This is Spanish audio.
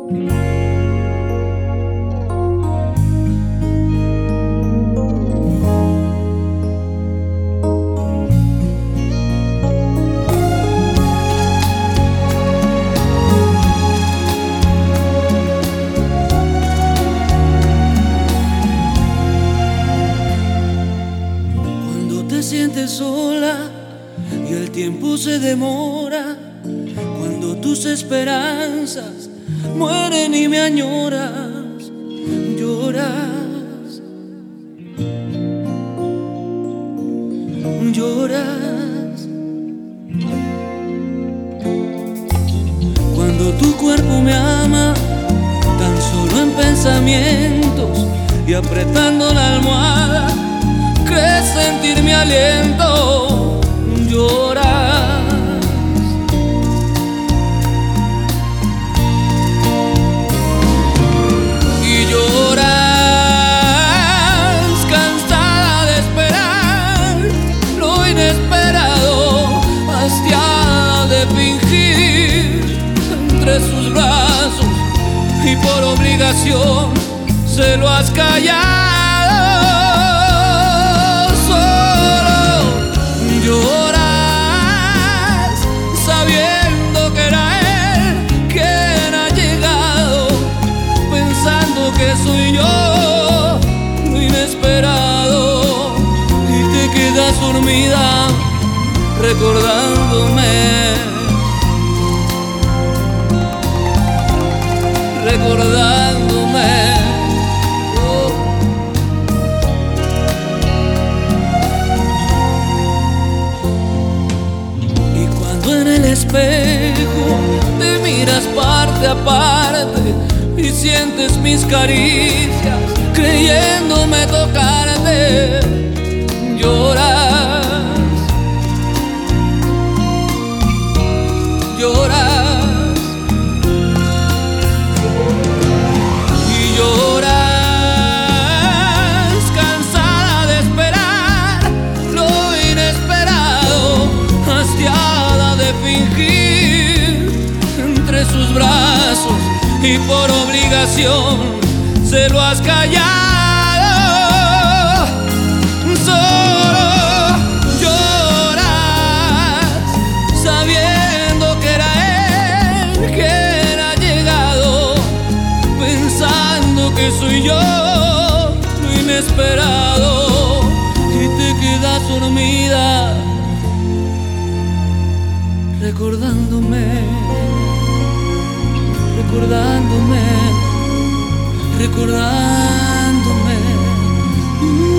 Sientes sola y el tiempo se demora, cuando tus esperanzas mueren y me añoras, lloras, lloras. Cuando tu cuerpo me ama, tan solo en pensamientos y apretando la almohada, crees sentir mi aliento, lloras. Y lloras, cansada de esperar lo inesperado, hastiada de fingir entre sus brazos, y por obligación se lo has callado. Lloras sabiendo que era él quien ha llegado, pensando que soy yo lo inesperado, y te quedas dormida recordándome, recordándome. Espejo, te miras parte a parte y sientes mis caricias, creyéndome tocarte. Lloras, lloras, y lloras, cansada de esperar lo inesperado, hastiada de fingir entre sus brazos, y por obligación se lo has callado. Solo lloras sabiendo que era él quien ha llegado, pensando que soy yo lo inesperado, y te quedas dormida recordándome, recordándome, recordándome.